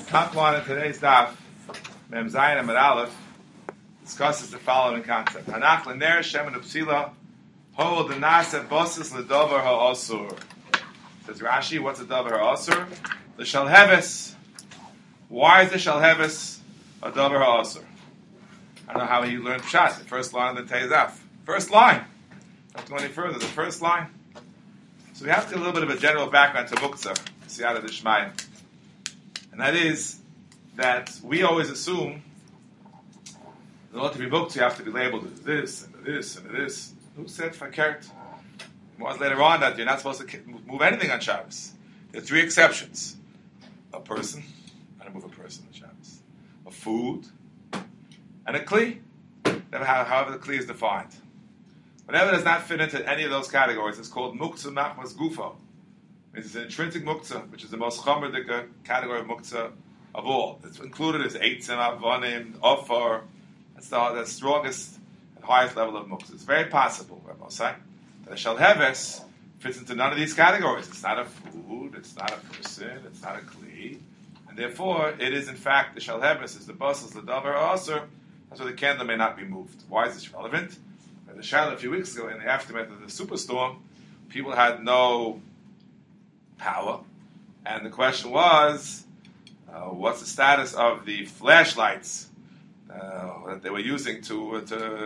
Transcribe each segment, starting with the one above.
Top line of today's daf, Mem Zayin Amud Aleph, discusses the following concept. Hanach l'ner shemen upsila, ho the nasa bosses l'dover ha'asur. Says Rashi, what's a dover ha'asur? The shalheves. Why is the shalheves a dover ha'asur? I don't know how he learned Pshat, the first line of the Teizaf. First line. Don't go any further, the first line. So we have to get a little bit of a general background to Muktzah, Siyata D'Shmaya. And that is that we always assume in order to be Muktzah, you have to be labeled as this, and this, and this. Who said Fakert? It was later on that you're not supposed to move anything on Shabbos. There are three exceptions. A person, I don't move a person on Shabbos. A food, and a Kli, however the Kli is defined. Whenever it does not fit into any of those categories, it's called Muktzah Machmas Gufo. It's an intrinsic Muktzah, which is the most chomer category of Muktzah of all. It's included as Eitzim, Avonim, Ofar. That's the strongest and highest level of Muktzah. It's very possible, Rabbi Osai, that a Shalheves fits into none of these categories. It's not a food, it's not a person, it's not a Kli. And therefore, it is in fact, the Shalheves is the Basas, the Davar, Asur. That's why the candle may not be moved. Why is this relevant? The Shiloh a few weeks ago, in the aftermath of the superstorm, people had no power, and the question was, what's the status of the flashlights that they were using to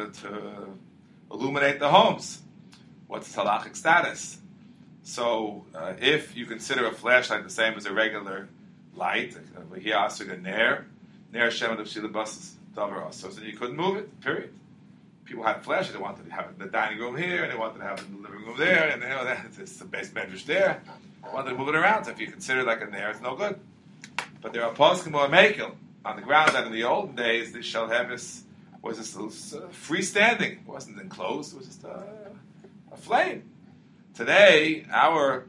illuminate the homes? What's its halachic status? So, if you consider a flashlight the same as a regular light, here asur ner shemen of shilabas davar asur, so you couldn't move it. Period. People had flashes. They wanted to have the dining room here, and they wanted to have the living room there, and it's the base medrash there. They wanted to move it around. So if you consider it like a nair, it's no good. But there are poskim or mekel on the ground that in the olden days the shalhevis was just freestanding. It wasn't enclosed. It was just a flame. Today, our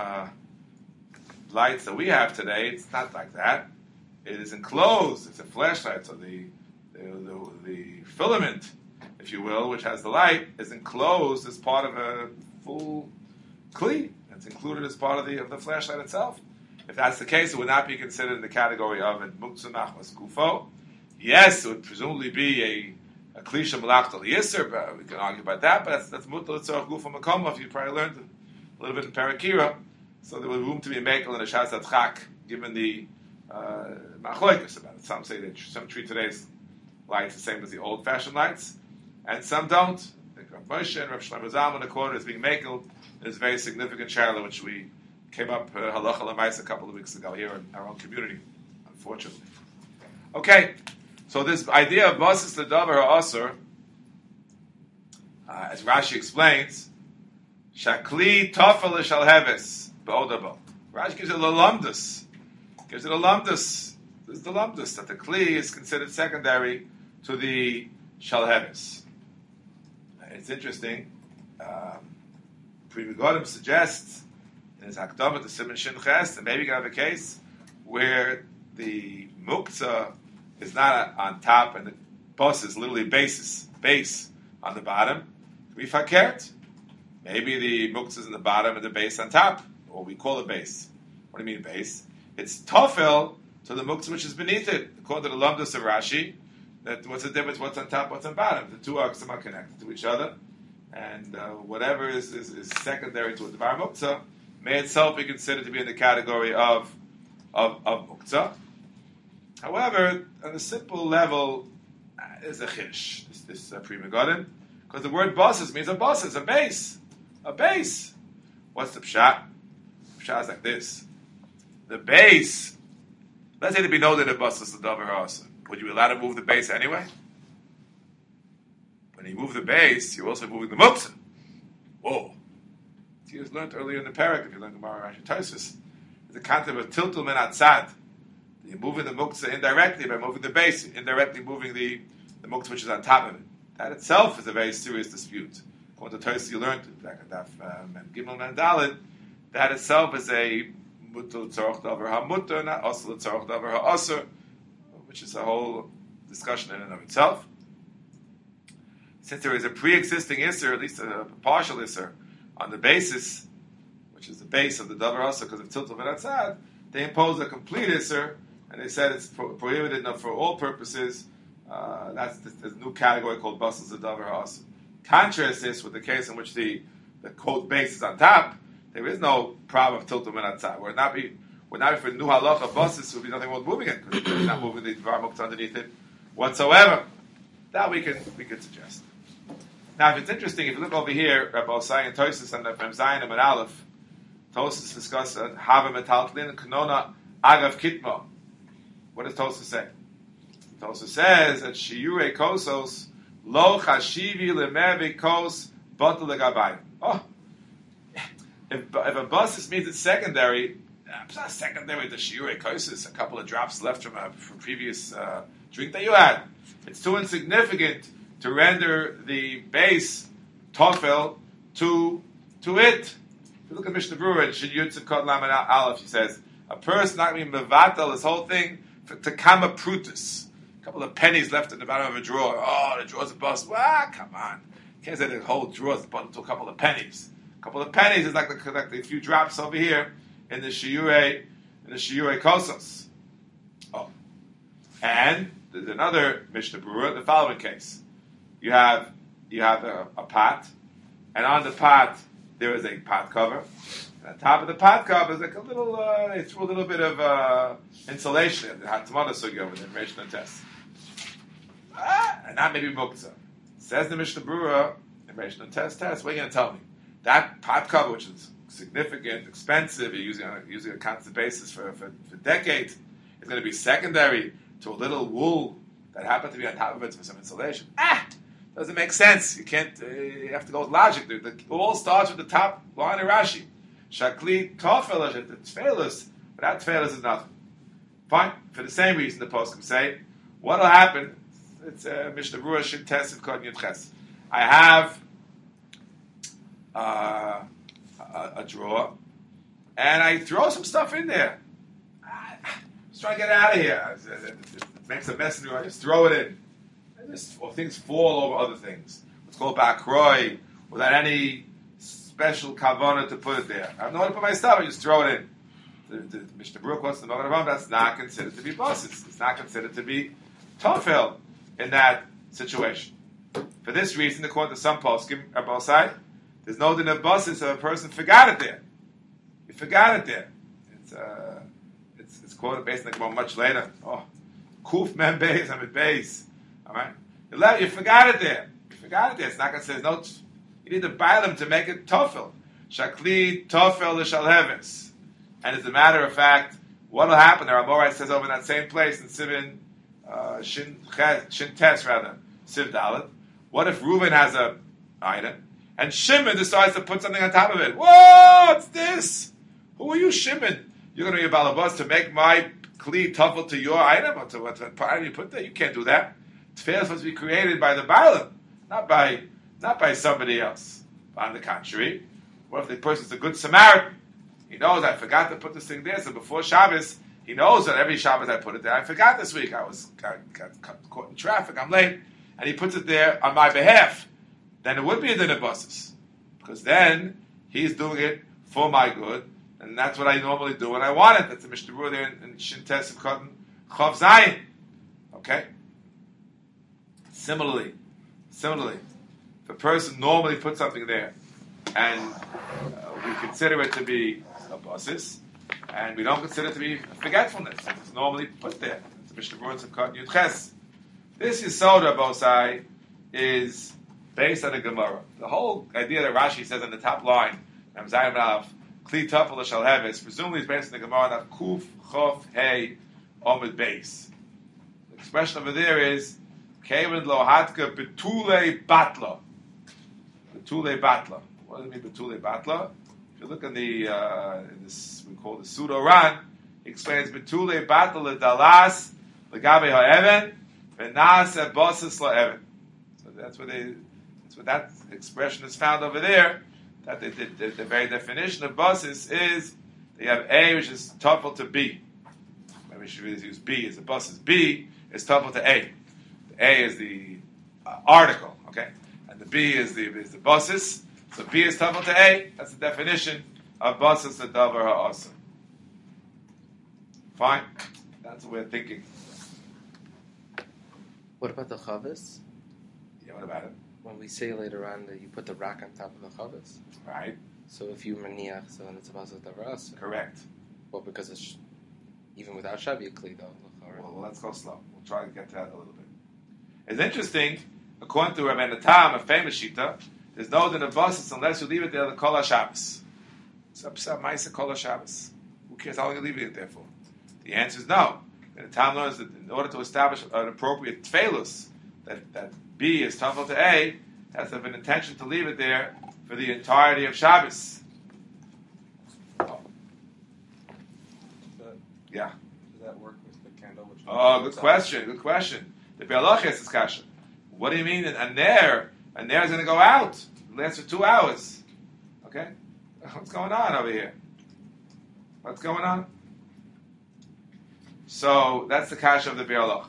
lights that we have today, it's not like that. It is enclosed. It's a flashlight. So the filament, if you will, which has the light, is enclosed as part of a full kli. It's included as part of the flashlight itself. If that's the case, it would not be considered in the category of a Muktzah Machmas Gufo. Yes, it would presumably be a klisha malachtal yisr, but we can argue about that, but that's mutal tzorach gufo makomo, if you probably learned a little bit in Parakira. So there was room to be a mekel and a shas atchak, given the machloikus about it. Some say that some treat today's lights the same as the old-fashioned lights, and some don't. Like Rav Moshe and Rav Shlomo Zalman, the quarter is being makeled. There's a very significant shaila which we came up halacha l'maisa a couple of weeks ago here in our own community, unfortunately. Okay, so this idea of basis l'davar ha'asur, as Rashi explains, shakli tofel l'shalheves ba'odabo. Rashi gives it a lumdus. Gives it a lumdus. This is the lumdus, that the kli is considered secondary to the shalheves. It's interesting. Pri Megadim suggests in his Hakdamah to Siman Shin Ches that maybe you can have a case where the Muktzah is not on top and the bus is literally base on the bottom. Could be fakert. Maybe the Muktzah is in the bottom and the base on top, or we call it base. What do you mean base? It's tofel to the Muktzah which is beneath it. According to the Lumdus of Rashi, that what's the difference? What's on top? What's on bottom? The two are connected to each other, and whatever is secondary to the Dvar Muktzah may itself be considered to be in the category of Muktzah. However, on a simple level, is a chish. This Pri Megadim, because the word basis means a basis, a base, a base. What's the pshat? The pshat is like this: the base. Let's say to be noted a basis the davar ha'asur. Would you be allowed to move the base anyway? When you move the base, you're also moving the muktzah. Whoa. You just learned earlier in the parak, if you learned Gemara Rashi Tosfos, the concept of tiltul min atzad. You're moving the muktzah indirectly by moving the base, indirectly moving the muktzah which is on top of it. That itself is a very serious dispute. According to Tosfos, you learned back at Daf Gimel and Daled, that itself is a mutul tzorach davar ha'mutar, not asur tzorach davar ha'asur, which is a whole discussion in and of itself. Since there is a pre-existing isser, at least a partial isser, on the basis, which is the base of the davar ha'asur, because of tiltul v'natzad, they impose a complete isser, and they said it's prohibited for all purposes. That's the new category called basel zedavar ha'asur. Contrast this with the case in which the quote base is on top. There is no problem of tiltum and atzah. Would not be for new halacha basis, would be nothing wrong moving it because it's not moving the dvar muktzah underneath it whatsoever. That we could suggest. Now, if it's interesting, if you look over here, Rabbi Osai and Tosis and the Mem Zayin and Aleph, Tosis discuss Hava Metaltlin Kanona Agav Kitmo. What does Tosis say? Tosis says that Shiurei Kosos Lo Chashivi Lemevi Kos Batul Legabayim. Oh, if a basis means it's secondary, it's not secondary to Shiurei Kosos. A couple of drops left from previous drink that you had. It's too insignificant to render the base tofel to it. If you look at Mishnah Berurah in Shin Yud Kod Lamed Aleph, he says a person not being mevatel this whole thing to kama prutus. A couple of pennies left in the bottom of a drawer. Oh, the drawer's a bust. Well, come on. You can't say the whole drawer's buttoned to a couple of pennies. A couple of pennies is like the few drops over here in the shiurei kosos. Oh, and there's another Mishnah Berurah, the following case. You have a pot, and on the pot there is a pot cover. And on top of the pot cover is like a little. They threw a little bit of insulation. They had tomato sugya with information and test, and that may be muktzah. Says the Mishnah Berurah, information and test. What are you going to tell me? That pot cover, which is significant, expensive, you're using a constant basis for decades, is going to be secondary to a little wool that happened to be on top of it for some insulation. Doesn't make sense. You can't. You have to go with logic. It all starts with the top line of Rashi. Shakli tofel tefilus, but that tefilus is nothing. Fine. For the same reason, the poskim say, what'll happen? It's Mishnah Berurah Shin Tes Kod Yud Ches. I have a drawer, and I throw some stuff in there. Just trying to get it out of here. It makes a mess in there. I just throw it in. Or things fall over other things. It's called bakroi, without any special kavanah to put it there. I have nowhere to put my stuff, I just throw it in. The Mishnah Berurah quotes the Magen Avraham, that's not considered to be basis. It's not considered to be tofel in that situation. For this reason, according to some poskim, Rabbi, there's no din of basis if a person forgot it there. He forgot it there. It's quoted based on the Gemara much later. Oh, kuf mem beis, I'm at beis. All right, you forgot it there. It's not going to say no. You need to buy them to make it tofel. Shakli tofel l'shalheves. And as a matter of fact, what will happen? The Amorai says over in that same place in Sivin Shin Tes rather Siv Dalet. What if Reuven has a item and Shimon decides to put something on top of it? What's this? Who are you, Shimon? You're going to be a balabas to make my kli tofel to your item or to what item you put there? You can't do that. Tefillah is supposed to be created by the Baalim, not by somebody else. But on the contrary, what if the person's a good Samaritan? He knows I forgot to put this thing there, so before Shabbos, he knows that every Shabbos I put it there. I forgot this week. I got caught in traffic. I'm late, and he puts it there on my behalf. Then it would be a din of basis, because then he's doing it for my good, and that's what I normally do when I want it. That's the Mishnah Berurah there in Shin Tes of Cotton Chav Zayin. Okay. Similarly, if a person normally puts something there, and we consider it to be a basis, and we don't consider it to be forgetfulness, it's normally put there. It's a Mishnah Berurah Tzimkot Yud Ches. This Yisod Bosai is based on a Gemara. The whole idea that Rashi says on the top line, Zayim Rav, Kli Tafel Shalheves, presumably is based on the Gemara that Kuf Chof Hey Omid Beis. The expression over there is Kevin lo hatka betule batla. Betule batla. What does it mean betule batla? If you look in this we call the pseudo Ran, he explains betule batla dalas legabe ha'even v'nase bosses la'even. So that's what that expression is found over there. That the very definition of bosses is they have A, which is topel to B. Maybe we should really use B as the bosses. B is topel to A. A is the article, okay, and the B is the basis. So B is tafel to A. That's the definition of basis the davar ha'asur. Fine. That's what we're thinking. What about the chavis? Yeah, what about it? When we say later on that you put the rock on top of the chavis. Right. So if you maniach, so then it's about the ras. Correct. Well, because it's even without shavi kli though. Well, let's go slow. We'll try to get to that a little bit. It's interesting. According to Rabbi Natam, a famous shita, there's no din of basis unless you leave it there the kol Shabbos. It's upset ma'isa kol Shabbos. Who cares how long you're leaving it there for? The answer is no. And the Tam learns that in order to establish an appropriate tefillus, that B is tafel to A, has to have an intention to leave it there for the entirety of Shabbos. Oh. Yeah. Does that work with the candle? Oh, good question. Good question. The Be'alach is kasha. What do you mean? A nair is going to go out. It lasts for 2 hours. Okay? What's going on over here? What's going on? So that's the kasha of the Be'alach.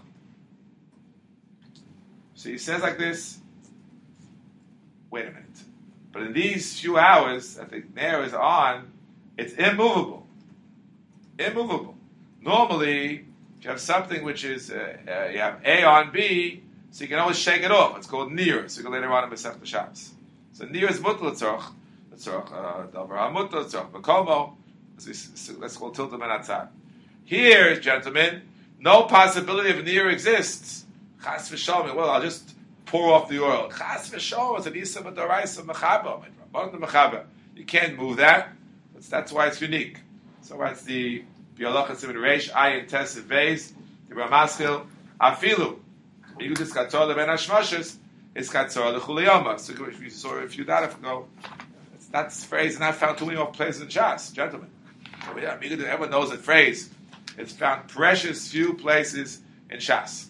So he says like this. Wait a minute. But in these few hours that the nair is on, it's immovable. Immovable. Normally, if you have something which is, you have A on B, so you can always shake it off. It's called nir. So you can later on in Masechta Shabbos. So nir is mutal tzorch. Davar ha-mutal tzorch. Bekomo. Let's call tilta ben atzad. Here, gentlemen, no possibility of nir exists. Chas v'sholem. Well, I'll just pour off the oil. Chas v'sholem. It's an isa b'doraisa mechaba. You can't move that. That's why it's unique. So it's the Bialach Simon Reish, Ayin Tes Beis, the Ramaskil, Afilu. Migudis Katzor Ben Hashmoshes is Katzor Lechuliyoma. So if you saw a few data ago, that phrase is not found too many more places in Shas, gentlemen. So yeah, Migudis, everyone knows that phrase. It's found precious few places in Shas.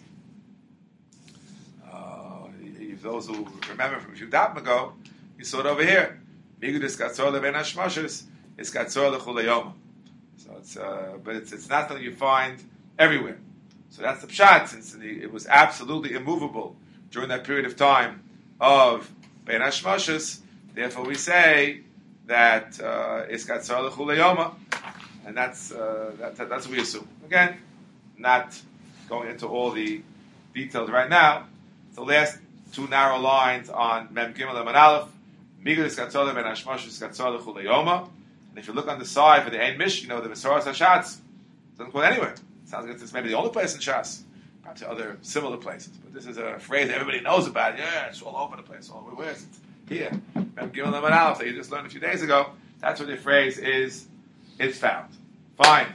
Those who remember from a few datim ago, you saw it over here. Migudis Katzor Ben Hashmoshes is Katzor Lechuliyoma. So but it's not something you find everywhere. So that's the pshat, since it was absolutely immovable during that period of time of Bein Hashmoshes. Therefore, we say that it's Katzor Lechuliyoma, and that's what we assume. Again, not going into all the details right now. The last two narrow lines on Mem Gimel and Aleph, Migdus Katzor Ben Hashmoshes Katzor Lechuliyoma. And if you look on the side for the Ein Mish, you know the Mesoras HaShatz doesn't quote anywhere. It sounds like it's maybe the only place in Shas, perhaps other similar places. But this is a phrase everybody knows about. Yeah, it's all over the place. Where is it? Here. Mem Gimel Lamed Aleph that you just learned a few days ago. That's where the phrase is found. Fine.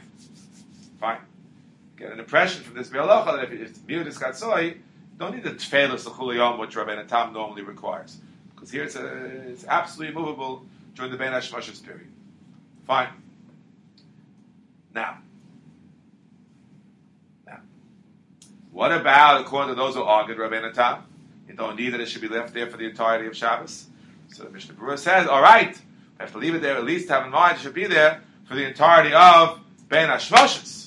Get an impression from this Be'alocha that if it's Miudis Katzoi, you don't need the Tfeilos L'Chuliyom, which Rabbeinu Tam normally requires. Because here it's absolutely immovable during the Bein Hashmoshes period. Fine. Now, what about, according to those who argued, Rabbeinu Tam, you don't need that it should be left there for the entirety of Shabbos? So the Mishnah Berurah says, all right, we have to leave it there, at least have in mind it should be there for the entirety of Bein Hashmoshes.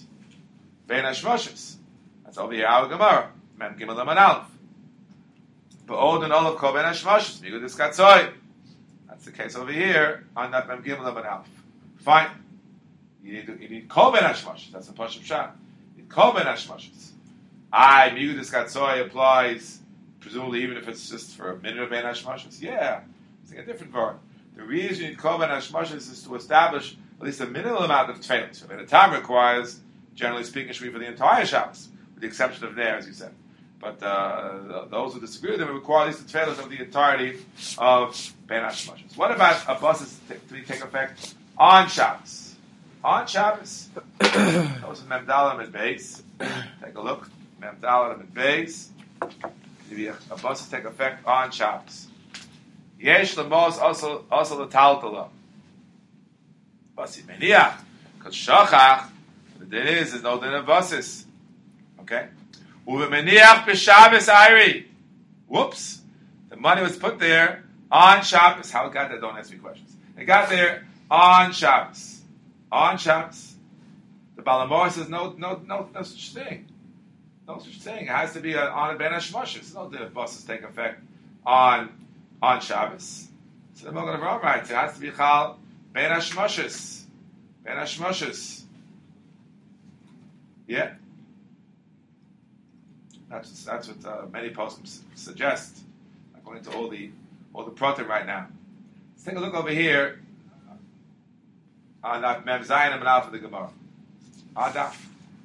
That's over here, our Gemara. Mem Gimel Lamed Aleph. Ba'od and Olav Kol Bein Hashmoshes. Migudis Katzoi. That's the case over here on that Mem Gimel Lamed Aleph. Fine. You need Kol Ben Hashmoshes. That's the Pashup Pshat. You need Kol Ben Hashmoshes. Migudis Katzoi applies, presumably even if it's just for a minute of Ben Hashmoshes. Yeah. It's like a different word. The reason you need Kol Ben Hashmoshes is to establish at least a minimal amount of tefillin. So the time requires, generally speaking, it should be for the entire Shabbos, with the exception of Nair, as you said. But those who disagree with them require at least the tefillin of the entirety of Ben Hashmoshes. What about a bus to take effect on Shabbos? On Shabbos. That was Mem Dalet Amud Beis. Take a look. Mem Dalet Amud Beis. A bus to take effect on Shabbos. Yesh lemos also l'taltala. Basi meniach. Because shachach, the din is, there's no din of basis. Okay? Uve meniach b'Shabbos ayri. Whoops. The money was put there on Shabbos. How it got there? Don't ask me questions. It got there on Shabbos. On Shabbos. The Balamor says no such thing. No such thing. It has to be on a Ben Hashmoshes. No din of basis take effect on Shabbos. So the Mogen Avraham writes, it has to be Chal Ben Hashmoshes. Ben Hashmoshes. Yeah. That's what many posts suggest, according to all the pratim right now. Let's take a look over here on that Mem Zayin and Alpha of the Gemara. Adaf.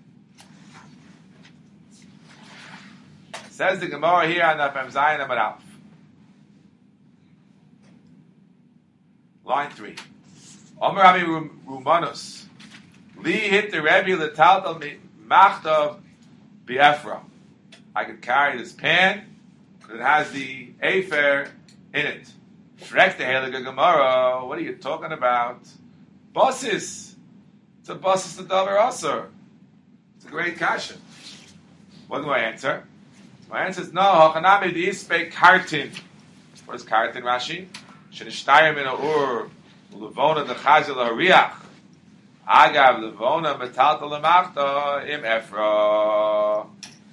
Says the Gemara here on that Mem Zayin and Alpha. Line 3. Omer Rami Rumanus. Li hit the Rebbe l'taltal machtav bi'efra. I could carry this pan because it has the afer in it. Shrek the Heilige Gemara. What are you talking about? Bosses. It's a bosses to davar asur. It's a great kasha. What do I answer? My answer is no. Hachanami di'ispei kartin. What is kartin, Rashi? Shenishtayim min ha'ur levona dechazil ha'riach. Agav levona metalta lemachta im efra.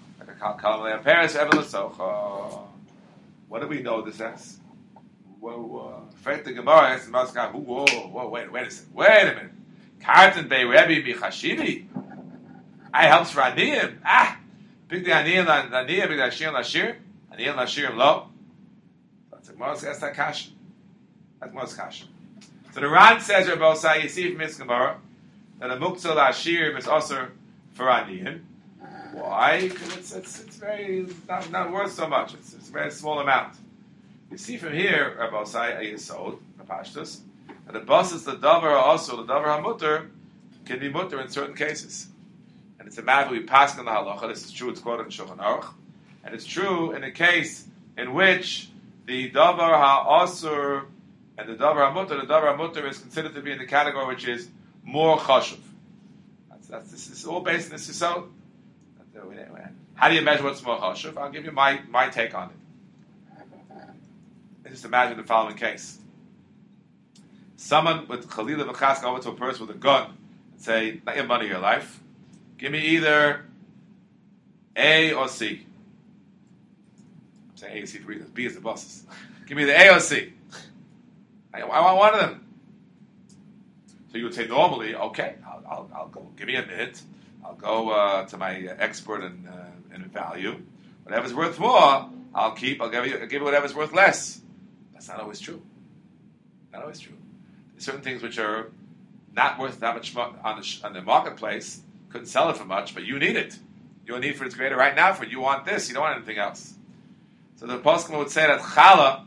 What do we know this as? Wait a minute. Kartan Bey Rebbe Bichashivi. I helps for Aniyim. Big the Aniyim, big the Ashir Lashir. Aniyim Lashir Lo. That's a Moshe Kasha. That's Moshe Kasha. So the Ran says, Rabbi Osai, you see from Mitzvah that a Muktzah Lashir is also for Aniyim. Why? Because it's very not worth so much. It's a very small amount. You see from here, Rabbi Osai Ayesod, the Pashtus, that the bosses, the davar also, the davar hamutter, can be mutter in certain cases. And it's a matter we pass on the halacha. This is true, it's quoted in Shulchan Aruch. And it's true in a case in which the davar ha'asur and the davar hamutter is considered to be in the category which is more chashuv. This is all based on this yisod. How do you measure what's more chashuv? I'll give you my take on it. Just imagine the following case. Someone with Chalila v'chas go over to a person with a gun and say, not your money, your life. Give me either A or C. I'm saying A or C for reasons. B is the bosses. Give me the A or C. I want one of them. So you would say normally, okay, I'll go. Give me a minute. I'll go to my expert in value. Whatever's worth more, I'll give you whatever's worth less. That's not always true. Not always true. There's certain things which are not worth that much on the marketplace, couldn't sell it for much, but you need it. Your need for it's greater right now for it. You want this, you don't want anything else. So the Poskim would say that challah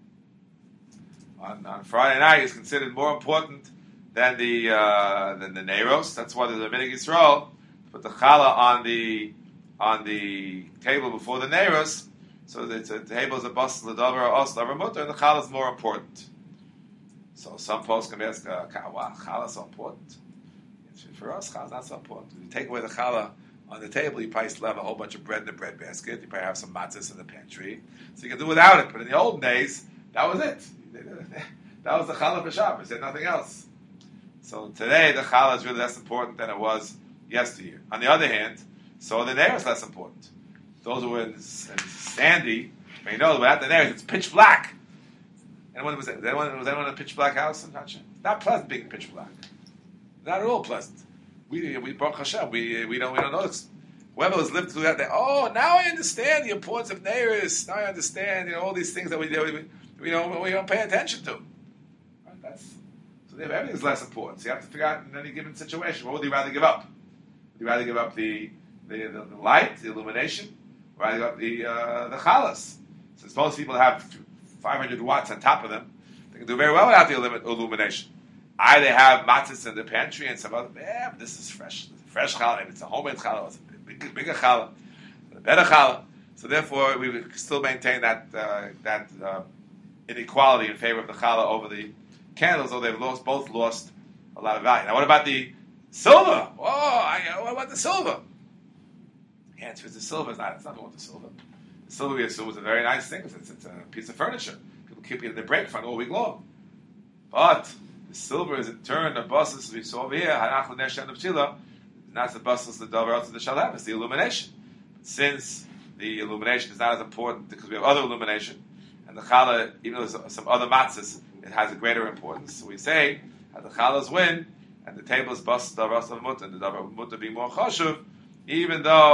on Friday night is considered more important than the neiros. That's why the Rabbinic Yisrael put the challah on the table before the neiros. So the table is a bus, the davar, or mutter, and the challah is more important. So some folks can ask, wow, challah is so important. For us, challah is not so important. If you take away the challah on the table, you probably still have a whole bunch of bread in the bread basket. You probably have some matzahs in the pantry. So you can do without it. But in the old days, that was it. That was the challah for Shabbos. There's nothing else. So today, the challah is really less important than it was yesteryear. On the other hand, so the nair is less important. Those who were in Sandy, you know, without the nair, it's pitch black. Was anyone in a pitch black house? I'm not sure. Not pleasant being pitch black. Not at all pleasant. We Baruch Hashem, we don't notice. Whoever has lived through that, now I understand the importance of neiros. Now I understand, all these things that we don't pay attention to. Right? So everything is less important. So you have to figure out in any given situation, what would you rather give up? Would you rather give up the light, the illumination, or rather give up the chalas? Since most people have 500 watts on top of them, they can do very well without the illumination. They have matzahs in the pantry and some other. But this is fresh challah. Maybe it's a homemade challah. It's a bigger challah, a better challah. So therefore, we would still maintain that inequality in favor of the challah over the candles, though they've both lost a lot of value. Now, what about the silver? What about the silver? The answer is the silver is not. It's nothing with the silver. The silver, we assume, is a very nice thing. It's a piece of furniture. People keep it in the break front all week long. But the silver is in turn the buses we saw over here. Hanach l'ner and the not the buses, the davar to the shalem. It's the illumination. But since the illumination is not as important because we have other illumination, and the challah, even though there's some other matzahs, it has a greater importance. So we say that the challahs win, and the table is bus davar of mutter, and the davar mutter being more chashuv, even though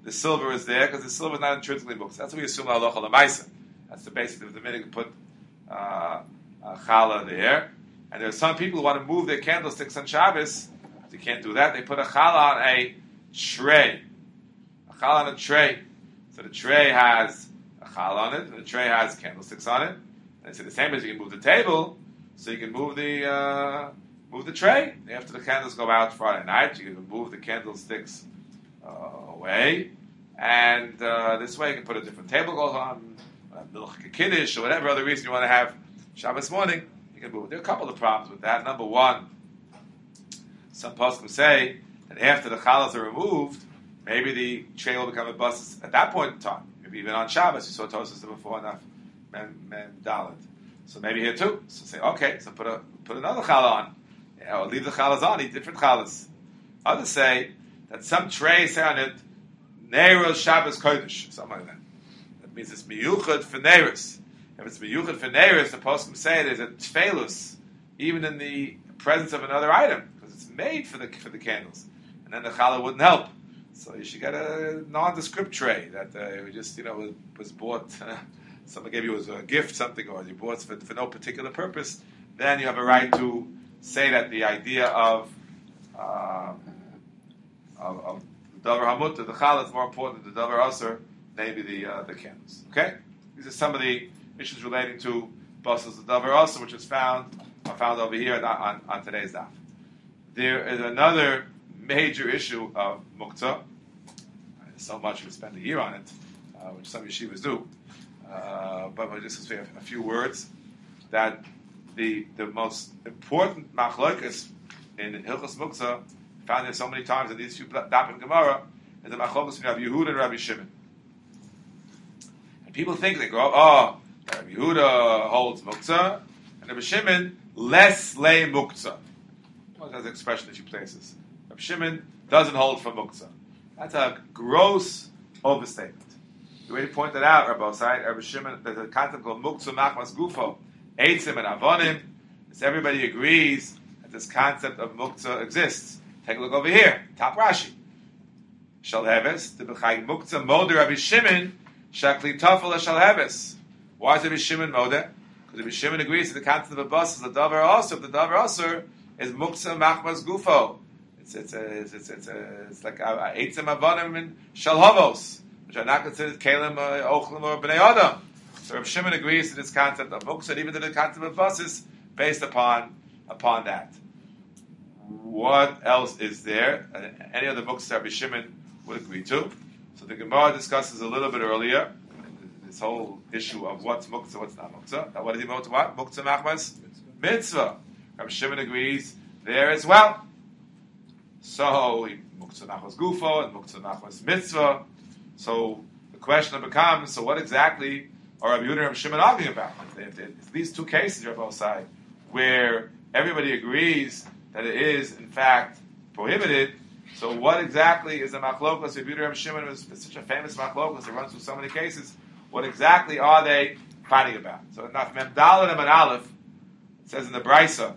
the silver is there because the silver is not intrinsically muktzah. That's what we assume halacha l'maisa. That's the basis of the minhag to put a challah there. And there are some people who want to move their candlesticks on Shabbos. They can't do that. They put a challah on a tray. A challah on a tray. So the tray has a challah on it, and the tray has candlesticks on it. And it's the same as you can move the table, so you can move the tray. After the candles go out Friday night, you can move the candlesticks away. And this way you can put a different table goes on, milk kiddush, or whatever other reason you want to have Shabbos morning. There are a couple of problems with that. Number one, some poskim say that after the challahs are removed, maybe the tray will become a bus at that point in time. Maybe even on Shabbos, you saw Tosas before enough Mem Dalet. So maybe here too. So say, okay, so put another challah on. Or leave the challahs on, eat different challahs. Others say that some tray say on it, Neiros Shabbos Kodesh, something like that. That means it's miyuchad for Neiros. If it's miyuchad for Neiros, the poskim say there's a tfelus, even in the presence of another item, because it's made for the candles, and then the challah wouldn't help. So you should get a nondescript tray that just was bought. Someone gave you as a gift something, or you bought for no particular purpose. Then you have a right to say that the idea of the davar hamut, the challah, is more important than the davar aser, maybe the candles. Okay, these are some of the issues relating to basas the davar aser, which is found over here on today's daf. There is another major issue of muktzah. So much we spend a year on it, which some yeshivas do. But we'll just say a few words that the most important machlokas in Hilchos Muktzah, found there so many times in these few dapim Gemara, is the machlokas between Rabbi Yehuda and Rabbi Shimon. And people think, they go, Rabbi Yehuda holds Muktzah, and Rabbi Shimon less lay Muktzah. Well, that's an expression in a few places. Rabbi Shimon doesn't hold for Muktzah. That's a gross overstatement. The way to point that out, Rabbi Shimon, there's a concept called Muktzah Machmas Gufo, Eitzim and Avonim. Everybody agrees that this concept of Muktzah exists. Take a look over here, top Rashi. Shalheves, the B'chai Muktzah Moder Rabbi Shimon, Shakli Tafel Shalheves. Why is Rabbi Shimon Moder? Because Rabbi Shimon agrees that the concept of a bus is the Davar Aser. The Davar Aser is Muktzah Machmas Gufo. It's like Eitzim Avonim and Shalhovos, which are not considered Kalim, Ochlim, or Bnei Adam. So Rabbi Shimon agrees to this concept of muktzah, even to the concept of buses, based upon that. What else is there? Any other books that Rabbi Shimon would agree to? So the Gemara discusses a little bit earlier this whole issue of what's muktzah, what's not muktzah. Now, what is he muktzah? What? Muktzah machmas? Mitzvah. Rabbi Shimon agrees there as well. So, muktzah machmas gufo and muktzah machmas mitzvah. So, the question becomes, so what exactly are Rabbi Yehuda and Rabbi Shimon arguing about? If these two cases are both sides, where everybody agrees that it is, in fact, prohibited, so what exactly is the machlokas? Rabbi Yehuda and Rabbi Shimon is such a famous machlokas, it runs through so many cases. What exactly are they fighting about? So, in Mem Daled and Mem Aleph, it says in the Brisa,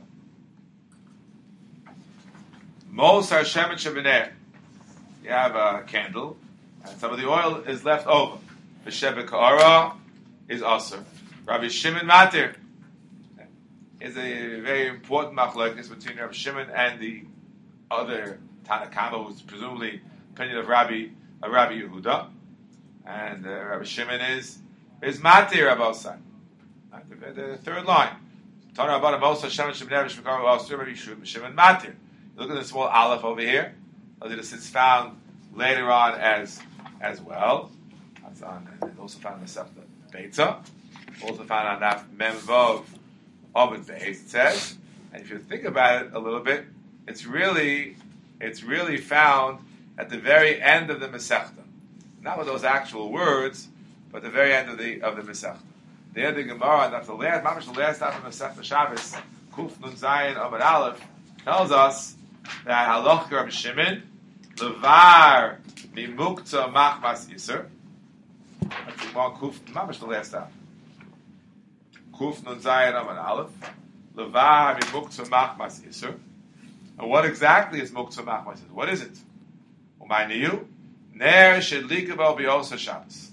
Mos Hashem and Shemineh. You have a candle, and some of the oil is left over. The Shebek Ha'ara is Aser. Rabbi Shimon Matir is a very important machlokes between Rabbi Shimon and the other Tanakama, who's presumably opinion of Rabbi Yehuda, and Rabbi Shimon is Matir Rabbi Osai. The third line. Tana about Mos Hashem and Shemineh Shebek Aser. Rabbi Shimon Matir. Look at the small aleph over here. It's found later on as well. It's also found in the Sefta Beitza. Also found on that Memvov Ovid Beis. It says, and if you think about it a little bit, it's really found at the very end of the Masechta. Not with those actual words, but the very end of the Masechta. There, the Gemara, that's the last half of Masechta Shabbos, Kuf Nun Zayin Amud Aleph, tells us that Halach Rabbi Shimon levar mimuktzah machmas iser. That's the Gemara Kuf. Mamish the last half. Kuf Nun Zayin Amud Aleph levar mimuktzah machmas iser. And what exactly is muktzah machmas iser? What is it? Umayniyu Ner shedlikabo b'osa Shabbos.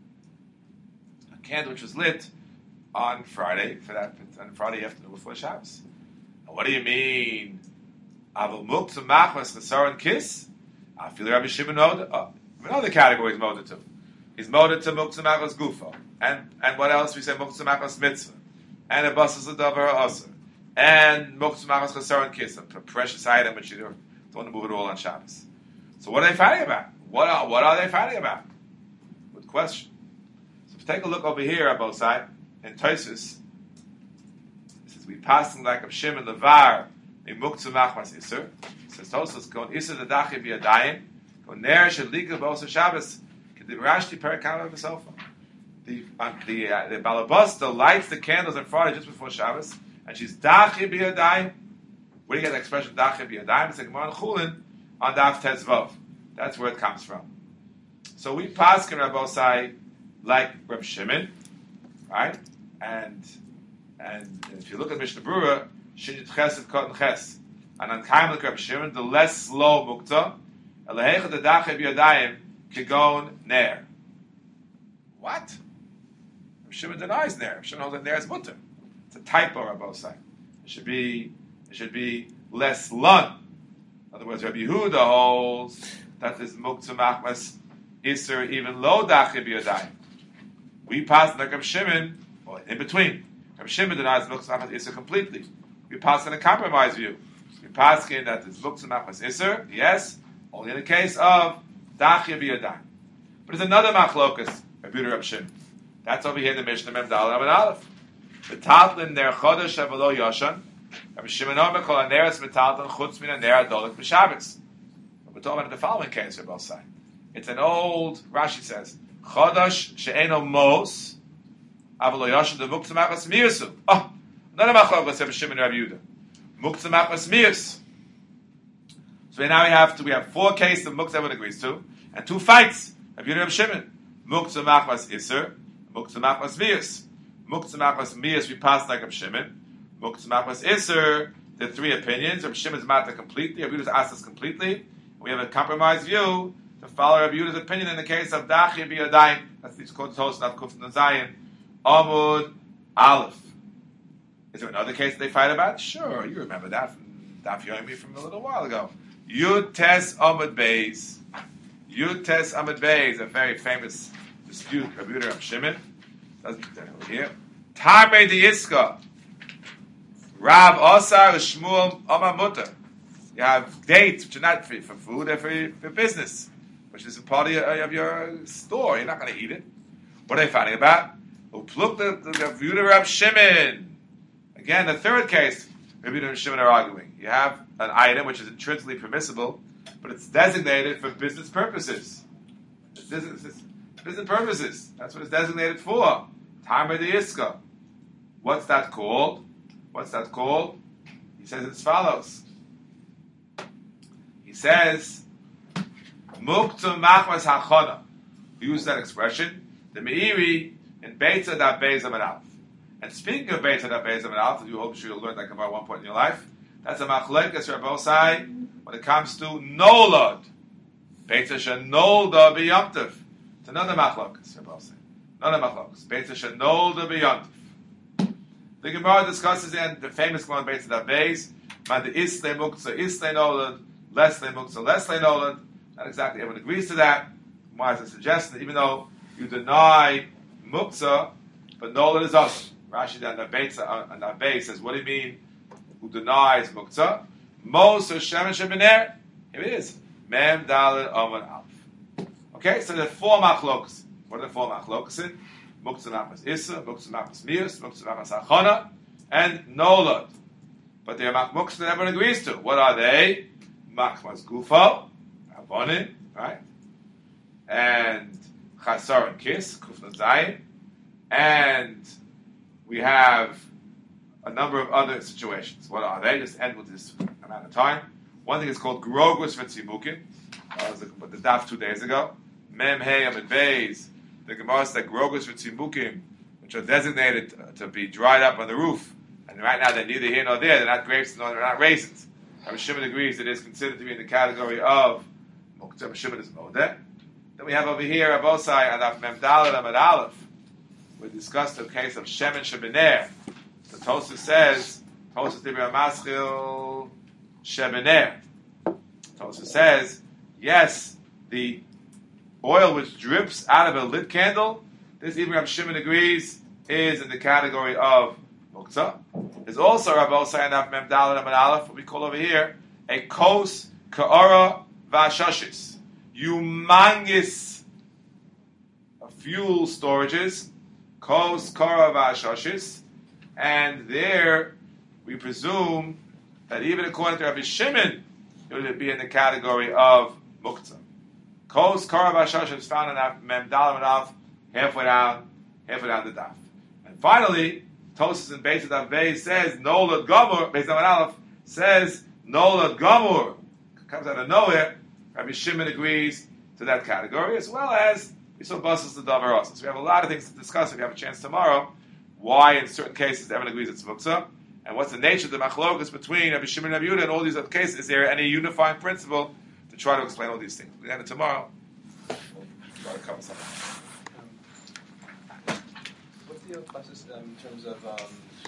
A candle which was lit on Friday, on Friday afternoon before Shabbos. Now, what do you mean? Avol muktzah machmas chesaron kiss? I feel Rabbi Shimon another category is moda to. He's moda to muktzah machmas gufa. And what else? We say muktzah machmas mitzvah. And a basas l'davar ha'asr. And muktzah machmas chesaron kiss, a precious item which you don't want to move it all on Shabbos. So what are they fighting about? What are they fighting about? Good question. So if you take a look over here on both sides, in Tosfos, it says we passing like a Shimon levar in muktzah machmas iser. It says Tosfos going iser the dachi biyadayim go ner shedlika b'osa Shabbos kedib Rashti perakam v'sofa. The balabasta lights the candles on Friday just before Shabbos, and she's dachi biyadayim. Where do you get the expression dachi biyadayim? It's like Gemara Chulin on Daf Tetzvav. That's where it comes from. So we paskin Rabbosai like Reb Shimon, right? And if you look at Mishnah Berurah, Shinit Chesed Koten Ches, and on Kaim like Reb Shimon, the less slow mukta, Elahecha the Dache B'Yadayim Kigon Ner. What? Reb Shimon denies Ner. Reb Shimon holds that Ner is mutter. It's a typo, Rabbosai. It should be less lun. In other words, Rabbi Yehuda holds that this muktzah machmas iser even lo dachi b'yadayim. We pass like Reb Shimon, or in between. Reb Shimon denies muktzah machmas iser completely. We pass in a compromise view. We pass in that this muktzah machmas iser, yes, only in the case of dachi b'yadayim. But there's another machlokas, Rabbi Reb Shimon. That's over here in the Mishnah Mem Dal Amud Aleph. V'tatlin ner chodesh avalo yoshan. Rabbi Shimon Omer kol haneres metalton chutz min haner adolik b'Shabbos. We're talking about the following case, Rabbi Osai. It's an old, Rashi says, chodesh she'eno mos avalo yoshan de muktzah machmas miyasu. Oh, none of machlokes Rabbi Shimon and Rabbi Yehuda. Muktzah machmas miyas. So now we have 4 cases of muktzah everyone agrees to, and 2 fights. Rabbi Yehuda and Rabbi Shimon. Muktzah machmas iser, muktzah machmas miyas. Muktzah machmas miyas we pass like Rabbi Shimon. Muktzah machmas iser, there are 3 opinions. Rabbi Shimon's matter completely, Rabbi Yehuda's asked us completely. We have a compromise view to follow Rabbi Yehuda's opinion in the case of dachi b'yadayim. That's these quotes Tosfos of Kuf Nun Zayin Amud Aleph. Is there another case that they fight about? Sure, you remember that from Daf Yomi from a little while ago. Yud Tes Amud Beis. Yud Tes Amud Beis, a very famous dispute. Rabbi Yehuda Rabbi Shimon. Doesn't over here. Tarmei de Yiska. Rav Osar Shmuel Amar Mutter. You have dates which are not for food, they're for business, which is a part of your store. You're not going to eat it. What are they fighting about? Upluk the Yehuda Rab Shimon. Again, the third case, Yehuda and Shimon are arguing. You have an item which is intrinsically permissible, but it's designated for business purposes. It's business purposes. That's what it's designated for. Tamer de Yiska. What's that called? He says it's as follows. He says, Muktzah machmas hachana. We use that expression. The Meiri in Beitza da Beis Amud Aleph. And speaking of Beitza da Beis Amud Aleph, you hope you'll learn that about one point in your life. That's a machlekes Rabbi Osai when it comes to nolad. Beitza shenolda b'yomtiv. It's another machlekes Rabbi Osai. Another machlekes. Beitza shenolda b'yomtiv. The Gemara discusses in the famous Gemara Beitza da Beis. Man the isle muktzah nolad. Leslie muktzah, Leslie nolad. Not exactly everyone agrees to that. Why is a suggestion that even though you deny muktzah, but nolad is us. Rashi on that base says, what do you mean? Who denies muktzah? Mos Hashem shebener. Here it is. Mem Dalet Amud Aleph. Okay, so there are 4 machlokas. What are the 4 machlokas in? Muktzah machmas Issa, Muktzah machmas Miyus, Muktzah machmas Achona, and nolad. But they are muktzah that everyone agrees to. What are they? Machmas Gufo, Avonin, right? And Chasar and Kiss, Kuf Nun Zayin. And we have a number of other situations. What are they? Just end with this amount of time. One thing is called Grogus V'Tzimukim. But the daf 2 days ago. Mem Hey Amid Beis. The Gemara said Grogus V'Tzimukim, which are designated to be dried up on the roof. And right now they're neither here nor there. They're not grapes nor they're not raisins. Rabbi Shimon agrees it is considered to be in the category of Muktzah. Rabbi Shimon is Modeh. Then we have over here Abosai and Af Mem Daled Amud Aleph. We discussed the case of Shemen Shebener. The Tosfos says, Tosfos Dibra Maschil Shebener. Tosfos says, yes, the oil which drips out of a lit candle, this even Rav Shimon agrees, is in the category of Muktzah. There's also Rabbi Osai and Af Mem Daled Amud Aleph, what we call over here, a Kos Ka'ara Vashashis. Humongous fuel storages, Kos Ka'ara Vashashis, and there we presume that even according to Rabbi Shimon, it would be in the category of Muktzah. Kos Ka'ara Vashashis is found in Af Mem Daled Amud Aleph, halfway down the daf. And finally, Tosfos in Beis Daf Beis says, Nolad Gamur, Beis Daf Aleph says, Nolad Gamur, comes out of nowhere. Rabbi Shimon agrees to that category, as well as we saw Basas the Davar also. So we have a lot of things to discuss if you have a chance tomorrow. Why, in certain cases, everyone agrees it's Muktzah, and what's the nature of the machlokas between Rabbi Shimon and Rabbi Yehuda and all these other cases? Is there any unifying principle to try to explain all these things? We're going to tomorrow. We'll try to cover something. What's the process in terms of